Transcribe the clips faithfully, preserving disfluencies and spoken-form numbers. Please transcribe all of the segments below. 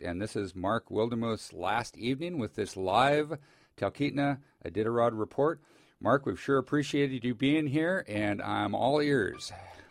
and this is Mark Wildermuth's last evening with this live Talkeetna Iditarod report. Mark, we've sure appreciated you being here, and I'm all ears.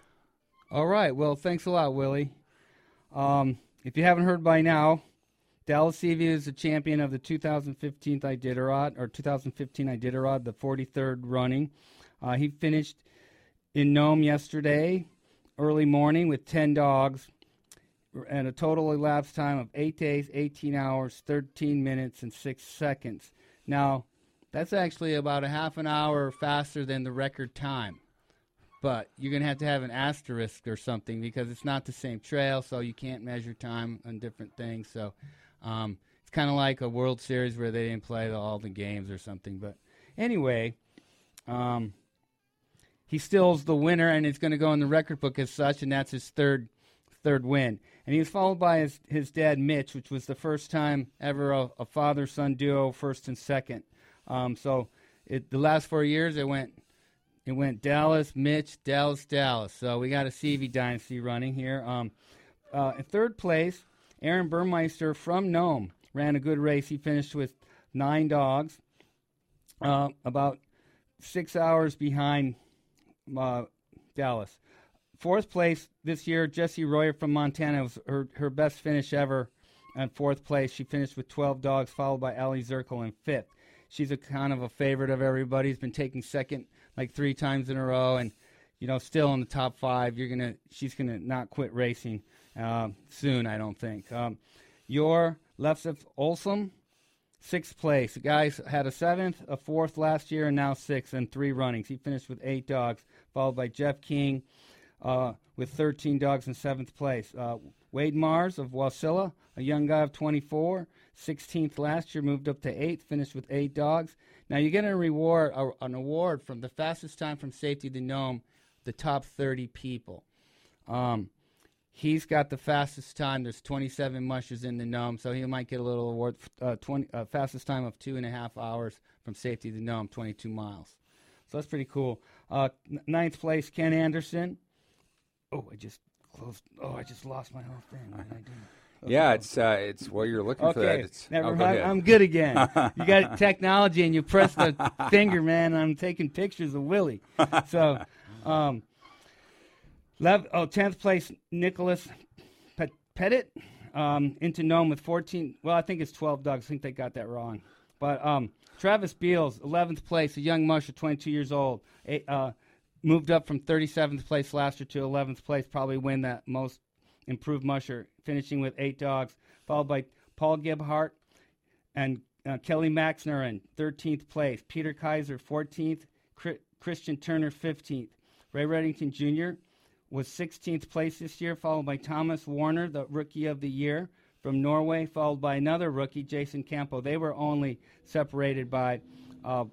All right. Well, thanks a lot, Willie. Um, if you haven't heard by now, Dallas Seavey is the champion of the two thousand fifteen Iditarod, or two thousand fifteen Iditarod, the forty-third running. Uh, he finished in Nome yesterday, early morning, with ten dogs, and a total elapsed time of eight days, eighteen hours, thirteen minutes, and six seconds. Now, that's actually about a half an hour faster than the record time. But you're going to have to have an asterisk or something because it's not the same trail, so you can't measure time on different things. So um, it's kind of like a World Series where they didn't play the, all the games or something. But anyway, um, he still's the winner, and it's going to go in the record book as such, and that's his third third win. And he was followed by his, his dad, Mitch, which was the first time ever a, a father-son duo, first and second. Um, so it, the last four years, it went it went Dallas, Mitch, Dallas, Dallas. So we got a Seavey dynasty running here. Um, uh, in third place, Aaron Burmeister from Nome ran a good race. He finished with nine dogs, uh, about six hours behind uh, Dallas. Fourth place this year, Jessie Royer from Montana. Was her, her best finish ever in fourth place. She finished with twelve dogs, followed by Allie Zirkle in fifth. She's a kind of a favorite of everybody. She's been taking second like three times in a row, and you know, still in the top five. You're gonna, she's gonna not quit racing uh, soon, I don't think. Um, your Lefsef Olsum, sixth place. The guy's had a seventh, a fourth last year, and now sixth in three runnings. He finished with eight dogs, followed by Jeff King uh, with thirteen dogs in seventh place. Uh, Wade Mars of Wasilla, a young guy of twenty-four, sixteenth last year, moved up to eighth, finished with eight dogs. Now you're getting a reward, a, an award from the fastest time from safety to Nome, the top thirty people. Um, he's got the fastest time. There's twenty-seven mushers in the Nome, so he might get a little award. Uh, twenty uh, fastest time of two and a half hours from safety to Nome, twenty-two miles. So that's pretty cool. Uh, n- ninth place, Ken Anderson. Oh, I just closed. Oh, I just lost my whole thing. What did I do? Okay. Yeah, it's uh, it's well, you're looking okay. for that. It's, Never oh, mind. go I'm good again. You got technology, and you press the finger, man. And I'm taking pictures of Willie. So, um, lev- oh, tenth place, Nicholas Pet- Pettit um, into Nome with fourteen. Well, I think it's twelve dogs. I think they got that wrong. But um, Travis Beals, eleventh place, a young musher, twenty-two years old. A, uh, moved up from thirty-seventh place last year to eleventh place. Probably win that most improved musher, finishing with eight dogs, followed by Paul Gebhardt and uh, Kelly Maxner in thirteenth place. Peter Kaiser, fourteenth. Cri- Christian Turner, fifteenth. Ray Reddington Junior was sixteenth place this year, followed by Thomas Warner, the Rookie of the Year from Norway, followed by another rookie, Jason Campo. They were only separated by uh,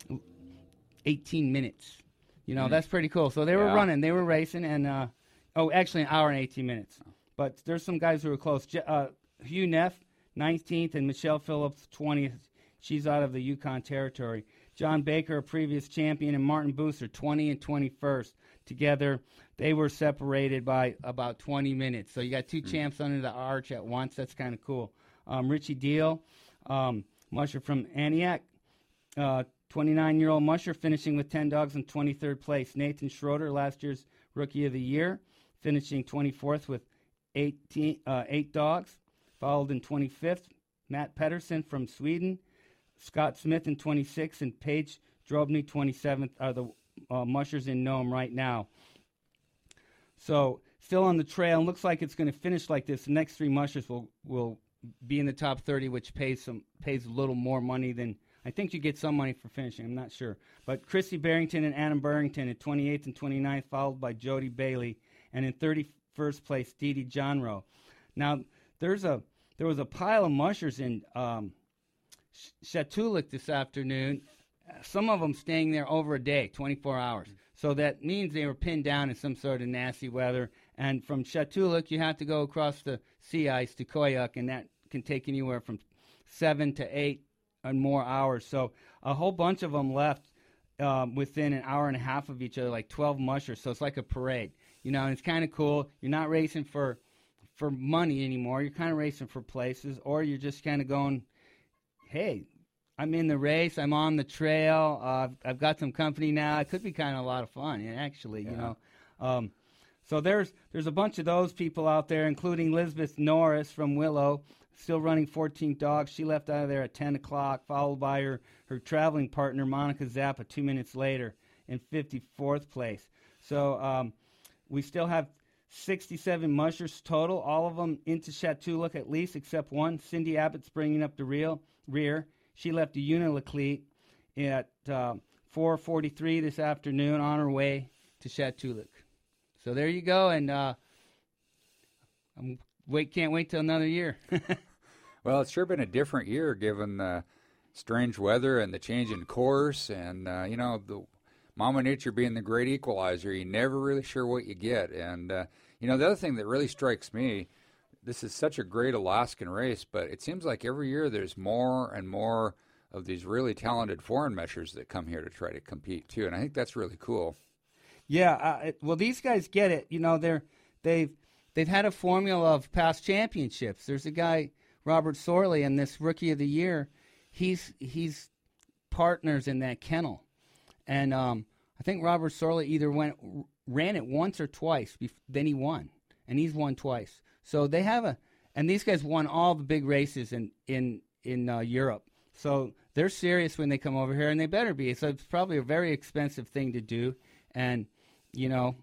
eighteen minutes. You know, mm. that's pretty cool. So they were yeah. running, they were racing, and uh, oh, actually an hour and eighteen minutes. But there's some guys who were close. Je- uh, Hugh Neff, nineteenth, and Michelle Phillips, twentieth. She's out of the Yukon Territory. John Baker, a previous champion, and Martin Booster, twentieth and twenty-first. Together, they were separated by about twenty minutes. So you got two mm. champs under the arch at once. That's kind of cool. Um, Richie Deal, um, musher from Antioch, uh, twenty-nine-year-old musher, finishing with ten dogs in twenty-third place. Nathan Schroeder, last year's Rookie of the Year, finishing twenty-fourth with eighteen, uh, eight dogs. Followed in twenty-fifth, Matt Pedersen from Sweden. Scott Smith in twenty-sixth, and Paige Drobny, twenty-seventh, are the uh, mushers in Nome right now. So still on the trail, and looks like it's going to finish like this. The next three mushers will, will be in the top thirty, which pays some pays a little more money than, I think you get some money for finishing. I'm not sure. But Chrissy Barrington and Adam Burrington at twenty-eighth and twenty-ninth, followed by Jody Bailey. And in thirty-first place, Dee Dee Johnrow. Now, there's a there was a pile of mushers in um, Chatulik this afternoon. Some of them staying there over a day, twenty-four hours. So that means they were pinned down in some sort of nasty weather. And from Chatulik, you have to go across the sea ice to Koyuk, and that can take anywhere from seven to eight and more hours. So a whole bunch of them left um, within an hour and a half of each other, like twelve mushers. So it's like a parade, you know. And it's kind of cool. You're not racing for for money anymore. You're kind of racing for places, or you're just kind of going, hey, I'm in the race. I'm on the trail. Uh, I've got some company now. It could be kind of a lot of fun, actually, yeah. you know. Um, so there's there's a bunch of those people out there, including Elizabeth Norris from Willow, still running fourteenth Dogs. She left out of there at ten o'clock, followed by her, her traveling partner, Monica Zappa, two minutes later in fifty-fourth place. So um, we still have sixty-seven mushers total, all of them into Chatuluk at least, except one. Cindy Abbott's bringing up the real, rear. She left the Unilaclete at uh, four forty-three this afternoon on her way to Chatuluk. So there you go, and uh, I'm wait can't wait till another year. Well, it's sure been a different year given the strange weather and the change in course, and uh, you know the Mama Nature being the great equalizer. You're never really sure what you get, and uh, you know the other thing that really strikes me. This is such a great Alaskan race, but it seems like every year there's more and more of these really talented foreign meshers that come here to try to compete too, and I think that's really cool. Yeah, uh, it, well, these guys get it. You know, they're they've they've had a formula of past championships. There's a guy, Robert Sorley, in this Rookie of the Year. He's he's partners in that kennel, and um, I think Robert Sorley either went ran it once or twice. Bef- then he won, and he's won twice. So they have a, and these guys won all the big races in in in uh, Europe. So they're serious when they come over here, and they better be. So it's probably a very expensive thing to do, and you know,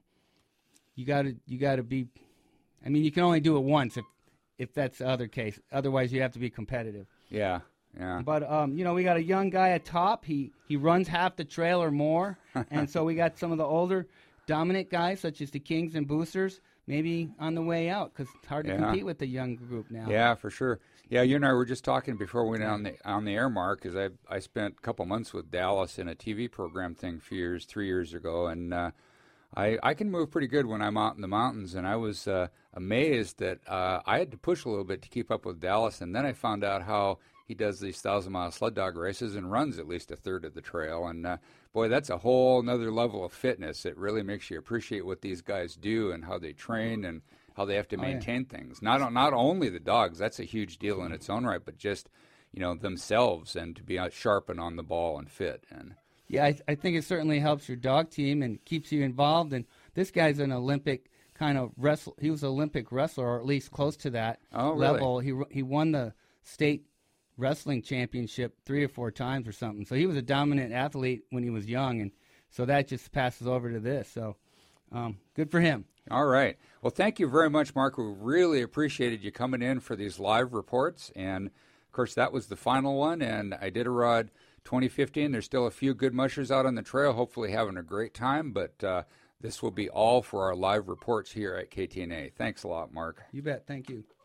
you got to you got to be. I mean, you can only do it once if if that's the other case. Otherwise, you have to be competitive. Yeah, yeah. But um, you know, we got a young guy at top. He he runs half the trail or more, and so we got some of the older dominant guys, such as the Kings and Boosters, maybe on the way out because it's hard to yeah. compete with the young group now. Yeah, for sure. Yeah, you and I were just talking before we went on the on the air, Mark, because I I spent a couple months with Dallas in a T V program thing a few years, three years ago, and uh, I I can move pretty good when I'm out in the mountains, and I was uh, amazed that uh, I had to push a little bit to keep up with Dallas, and then I found out how he does these thousand mile sled dog races and runs at least a third of the trail, and uh, boy, that's a whole another level of fitness. It really makes you appreciate what these guys do and how they train and how they have to maintain oh, yeah. things. Not not only the dogs, that's a huge deal in its own right, but just you know themselves and to be sharp and on the ball and fit. And yeah, I, th- I think it certainly helps your dog team and keeps you involved. And this guy's an Olympic kind of wrestle. He was an Olympic wrestler, or at least close to that oh, level. Really? He he won the state wrestling championship three or four times or something. So he was a dominant athlete when he was young, and so that just passes over to this. So um, good for him. All right. Well, thank you very much, Mark. We really appreciated you coming in for these live reports. And, of course, that was the final one. And Iditarod twenty fifteen. There's still a few good mushers out on the trail, hopefully having a great time. But uh, this will be all for our live reports here at K T N A. Thanks a lot, Mark. You bet. Thank you.